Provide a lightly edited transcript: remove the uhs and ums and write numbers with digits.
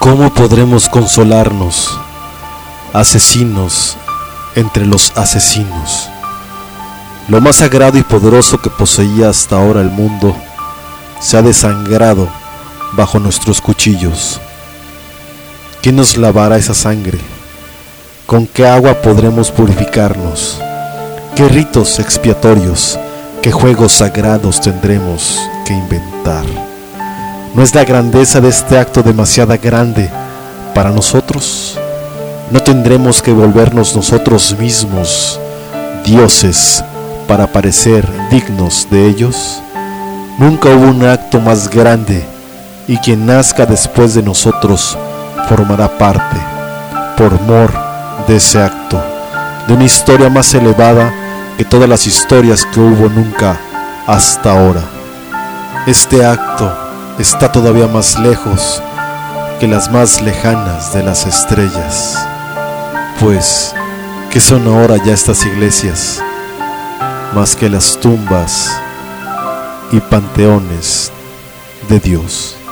¿Cómo podremos consolarnos, asesinos entre los asesinos? Lo más sagrado y poderoso que poseía hasta ahora el mundo se ha desangrado bajo nuestros cuchillos. ¿Quién nos lavará esa sangre? ¿Con qué agua podremos purificarnos? ¿Qué ritos expiatorios, qué juegos sagrados tendremos que inventar? ¿No es la grandeza de este acto demasiado grande para nosotros? ¿No tendremos que volvernos nosotros mismos dioses para parecer dignos de ellos? Nunca hubo un acto más grande, y quien nazca después de nosotros formará parte, por mor de ese acto, de una historia más elevada que todas las historias que hubo nunca hasta ahora. Este acto está todavía más lejos que las más lejanas de las estrellas. Pues, ¿qué son ahora ya estas iglesias? Más que las tumbas y panteones de Dios.